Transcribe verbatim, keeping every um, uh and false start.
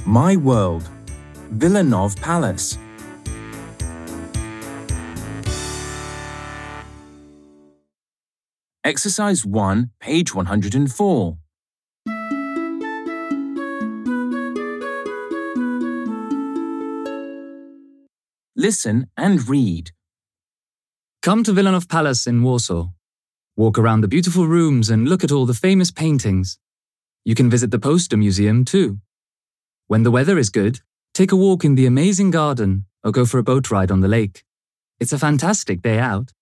My World, Villanov Palace. Exercise one, page one hundred four. Listen and read. Come to Villanov Palace in Warsaw. Walk around the beautiful rooms and look at all the famous paintings. You can visit the Poster Museum too. When the weather is good, take a walk in the amazing garden or go for a boat ride on the lake. It's a fantastic day out.